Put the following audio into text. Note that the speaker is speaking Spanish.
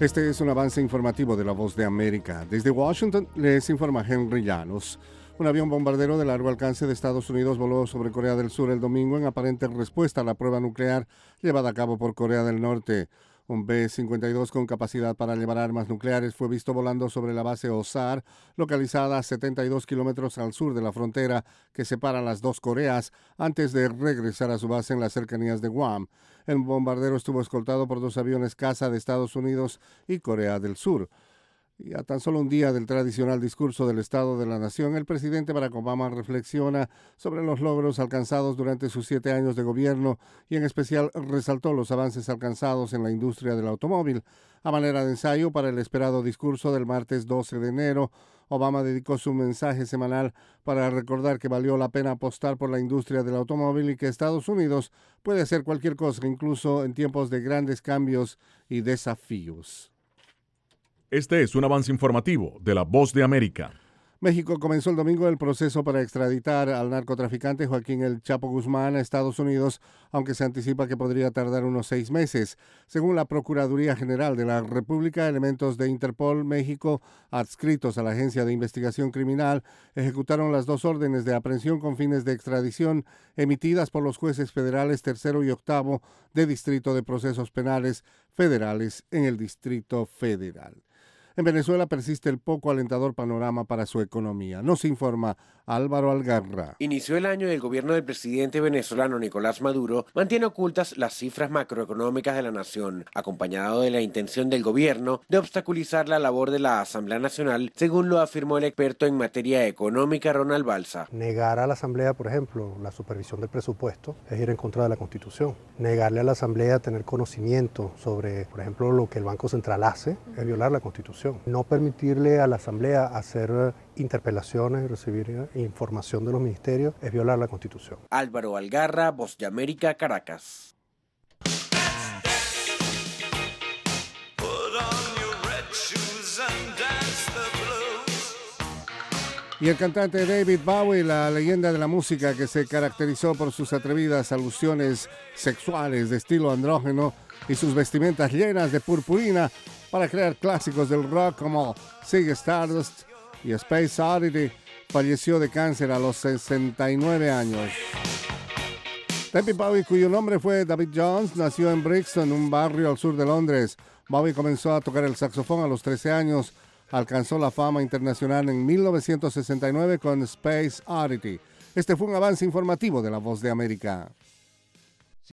Este es un avance informativo de La Voz de América. Desde Washington les informa Henry Llanos. Un avión bombardero de largo alcance de Estados Unidos voló sobre Corea del Sur el domingo en aparente respuesta a la prueba nuclear llevada a cabo por Corea del Norte. Un B-52 con capacidad para llevar armas nucleares fue visto volando sobre la base Osar, localizada a 72 kilómetros al sur de la frontera que separa las dos Coreas, antes de regresar a su base en las cercanías de Guam. El bombardero estuvo escoltado por dos aviones caza de Estados Unidos y Corea del Sur. Y a tan solo un día del tradicional discurso del Estado de la Nación, el presidente Barack Obama reflexiona sobre los logros alcanzados durante sus 7 años de gobierno y en especial resaltó los avances alcanzados en la industria del automóvil. A manera de ensayo para el esperado discurso del martes 12 de enero, Obama dedicó su mensaje semanal para recordar que valió la pena apostar por la industria del automóvil y que Estados Unidos puede hacer cualquier cosa, incluso en tiempos de grandes cambios y desafíos. Este es un avance informativo de La Voz de América. México comenzó el domingo el proceso para extraditar al narcotraficante Joaquín El Chapo Guzmán a Estados Unidos, aunque se anticipa que podría tardar unos 6 meses. Según la Procuraduría General de la República, elementos de Interpol México adscritos a la Agencia de Investigación Criminal ejecutaron las 2 órdenes de aprehensión con fines de extradición emitidas por los jueces federales tercero y octavo de Distrito de Procesos Penales Federales en el Distrito Federal. En Venezuela persiste el poco alentador panorama para su economía. Nos informa Álvaro Algarra. Inició el año y el gobierno del presidente venezolano Nicolás Maduro mantiene ocultas las cifras macroeconómicas de la nación, acompañado de la intención del gobierno de obstaculizar la labor de la Asamblea Nacional, según lo afirmó el experto en materia económica Ronald Balsa. Negar a la Asamblea, por ejemplo, la supervisión del presupuesto es ir en contra de la Constitución. Negarle a la Asamblea tener conocimiento sobre, por ejemplo, lo que el Banco Central hace es violar la Constitución. No permitirle a la Asamblea hacer interpelaciones y recibir información de los ministerios es violar la Constitución. Álvaro Algarra, Voz de América, Caracas. Y el cantante David Bowie, la leyenda de la música que se caracterizó por sus atrevidas alusiones sexuales de estilo andrógeno y sus vestimentas llenas de purpurina para crear clásicos del rock como Ziggy Stardust y Space Oddity, falleció de cáncer a los 69 años. David Bowie, cuyo nombre fue David Jones, nació en Brixton, un barrio al sur de Londres. Bowie comenzó a tocar el saxofón a los 13 años. Alcanzó la fama internacional en 1969 con Space Oddity. Este fue un avance informativo de La Voz de América.